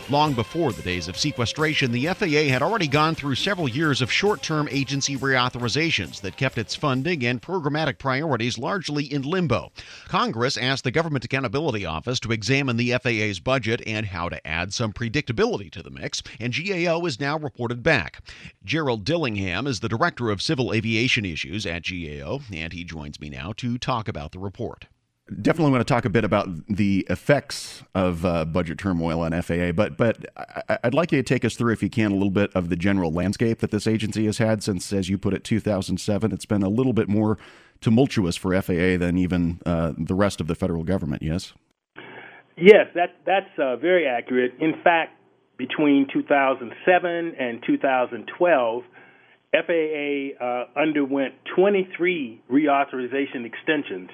Long before the days of sequestration, the FAA had already gone through several years of short-term agency reauthorizations that kept its funding and programmatic priorities largely in limbo. Congress asked the Government Accountability Office to examine the FAA's budget and how to add some predictability to the mix, and GAO is now reported back. Gerald Dillingham is the Director of Civil Aviation Issues at GAO, and he joins me now to talk about the report. Definitely want to talk a bit about the effects of budget turmoil on FAA, but I'd like you to take us through, if you can, a little bit of the general landscape that this agency has had since, as you put it, 2007. It's been a little bit more tumultuous for FAA than even the rest of the federal government, yes? Yes, that's very accurate. In fact, between 2007 and 2012, FAA underwent 23 reauthorization extensions,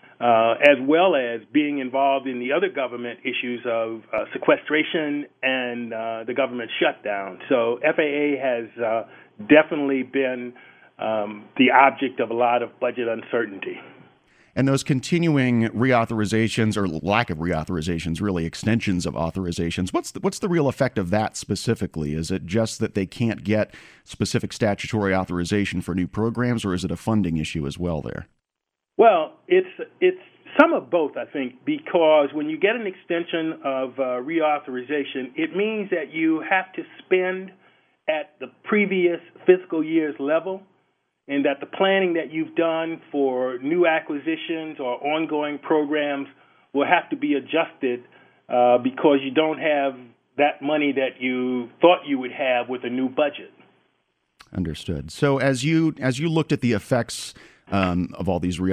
as well as being involved in the other government issues of sequestration and the government shutdown. So FAA has definitely been the object of a lot of budget uncertainty. And those continuing reauthorizations, or lack of reauthorizations, really extensions of authorizations, what's the real effect of that specifically? Is it just that they can't get specific statutory authorization for new programs, or is it a funding issue as well there? Well, it's some of both, I think, because when you get an extension of reauthorization, it means that you have to spend at the previous fiscal year's level, and that the planning that you've done for new acquisitions or ongoing programs will have to be adjusted because you don't have that money that you thought you would have with a new budget. Understood. So as you looked at the effects of all these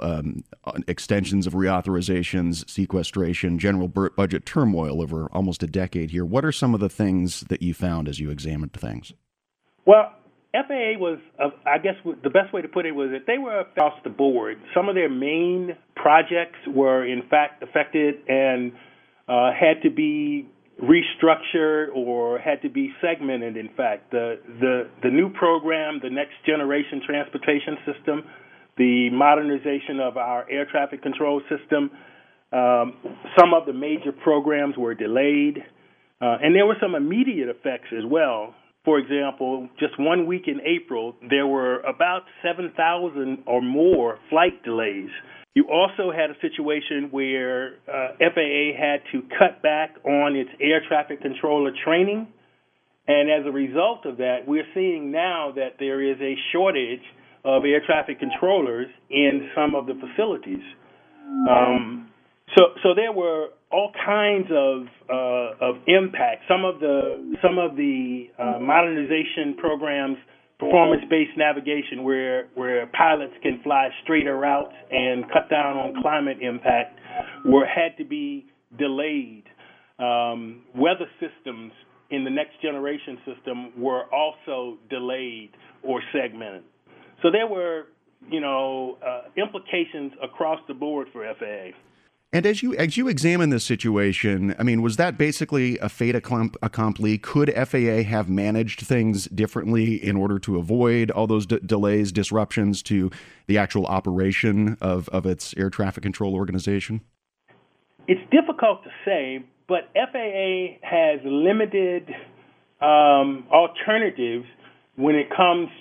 extensions of reauthorizations, sequestration, general budget turmoil over almost a decade here, what are some of the things that you found as you examined things? Well, FAA was, I guess the best way to put it was that they were across the board. Some of their main projects were, in fact, affected and had to be restructured or had to be segmented, in fact. The new program, the Next Generation Transportation System, the modernization of our air traffic control system, some of the major programs were delayed, and there were some immediate effects as well. For example, just 1 week in April, there were about 7,000 or more flight delays. You also had a situation where FAA had to cut back on its air traffic controller training. And as a result of that, we're seeing now that there is a shortage of air traffic controllers in some of the facilities. So there were all kinds of impact. Some of the modernization programs, performance-based navigation, where pilots can fly straighter routes and cut down on climate impact, had to be delayed. Weather systems in the next generation system were also delayed or segmented. So there were, implications across the board for FAA. And as you examine this situation, I mean, was that basically a fait accompli? Could FAA have managed things differently in order to avoid all those delays, disruptions to the actual operation of its air traffic control organization? It's difficult to say, but FAA has limited alternatives when it comes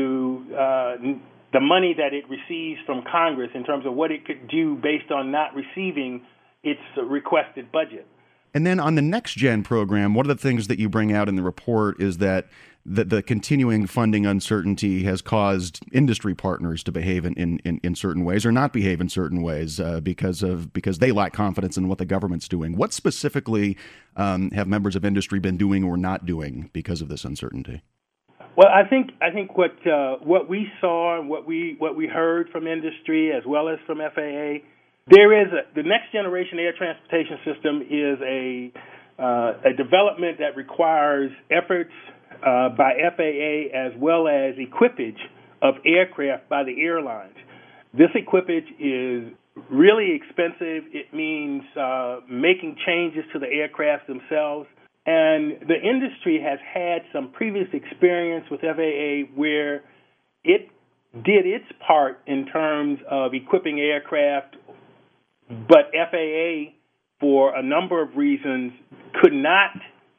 to the money that it receives from Congress in terms of what it could do based on not receiving its requested budget. And then on the Next Gen program, one of the things that you bring out in the report is that the continuing funding uncertainty has caused industry partners to behave in certain ways or not behave in certain ways because they lack confidence in what the government's doing. What specifically have members of industry been doing or not doing because of this uncertainty? Well, I think what we saw and what we heard from industry as well as from FAA, the Next Generation Air Transportation System is a development that requires efforts by FAA as well as equipage of aircraft by the airlines. This equipage is really expensive. It means making changes to the aircraft themselves. And the industry has had some previous experience with FAA where it did its part in terms of equipping aircraft, but FAA, for a number of reasons, could not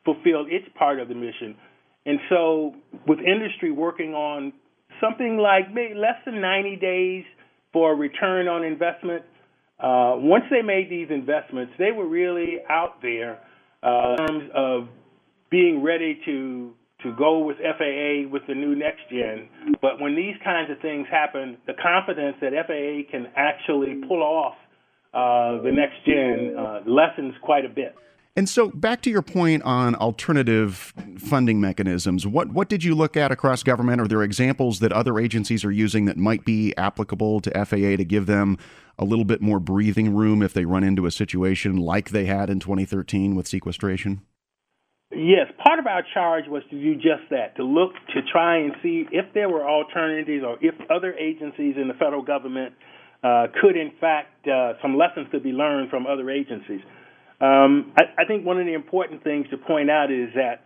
fulfill its part of the mission. And so with industry working on something like maybe less than 90 days for a return on investment, once they made these investments, they were really out there in terms of being ready to go with FAA with the new next gen. But when these kinds of things happen, the confidence that FAA can actually pull off the next gen lessens quite a bit. And so back to your point on alternative funding mechanisms, what did you look at across government? Are there examples that other agencies are using that might be applicable to FAA to give them a little bit more breathing room if they run into a situation like they had in 2013 with sequestration? Yes, part of our charge was to do just that, to look to try and see if there were alternatives or if other agencies in the federal government could, in fact, some lessons could be learned from other agencies. I think one of the important things to point out is that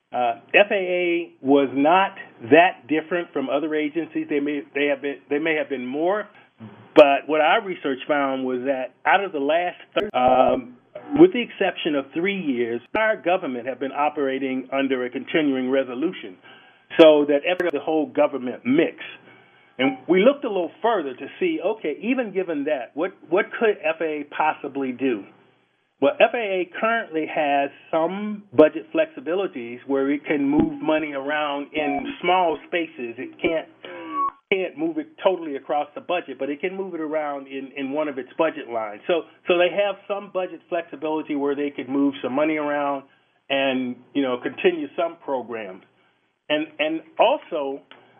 FAA was not that different from other agencies. They may have been more, but what our research found was that out of the last with the exception of 3 years, our government have been operating under a continuing resolution, so that the whole government mix. And we looked a little further to see, okay, even given that, what could FAA possibly do? Well, FAA currently has some budget flexibilities where it can move money around in small spaces. It can't move it totally across the budget, but it can move it around in one of its budget lines. So they have some budget flexibility where they could move some money around and continue some programs. And also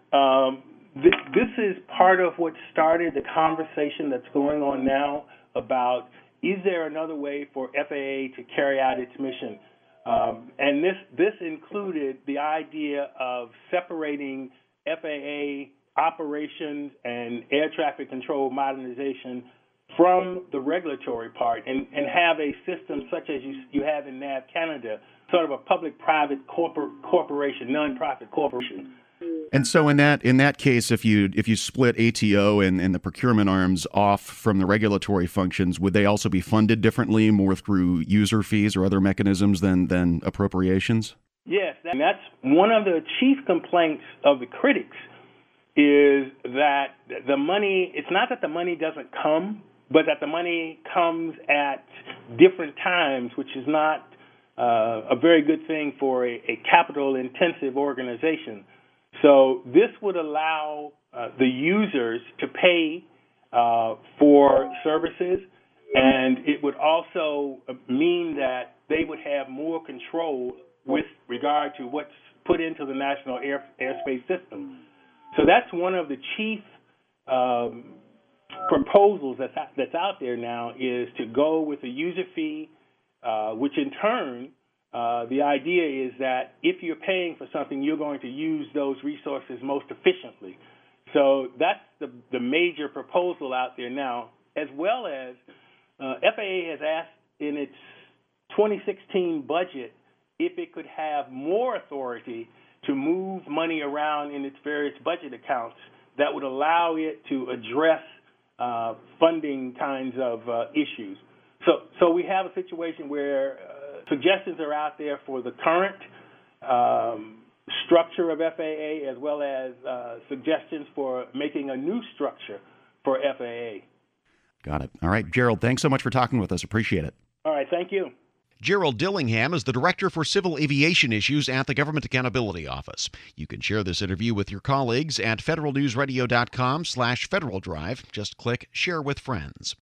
this is part of what started the conversation that's going on now about, is there another way for FAA to carry out its mission? And this included the idea of separating FAA operations and air traffic control modernization from the regulatory part and have a system such as you have in NAV Canada, sort of a public-private corporation, nonprofit corporation. And so in that case, if you split ATO and the procurement arms off from the regulatory functions, would they also be funded differently, more through user fees or other mechanisms than appropriations? Yes, and that's one of the chief complaints of the critics, is that the money, it's not that the money doesn't come, but that the money comes at different times, which is not a very good thing for a capital-intensive organization. So this would allow the users to pay for services, and it would also mean that they would have more control with regard to what's put into the national airspace system. So that's one of the chief proposals that's out there now, is to go with a user fee, which in turn, the idea is that if you're paying for something, you're going to use those resources most efficiently. So that's the major proposal out there now, as well as FAA has asked in its 2016 budget if it could have more authority to move money around in its various budget accounts that would allow it to address funding kinds of issues. So we have a situation where suggestions are out there for the current structure of FAA, as well as suggestions for making a new structure for FAA. Got it. All right, Gerald, thanks so much for talking with us. Appreciate it. All right, thank you. Gerald Dillingham is the Director for Civil Aviation Issues at the Government Accountability Office. You can share this interview with your colleagues at federalnewsradio.com/Federal Drive. Just click Share with Friends.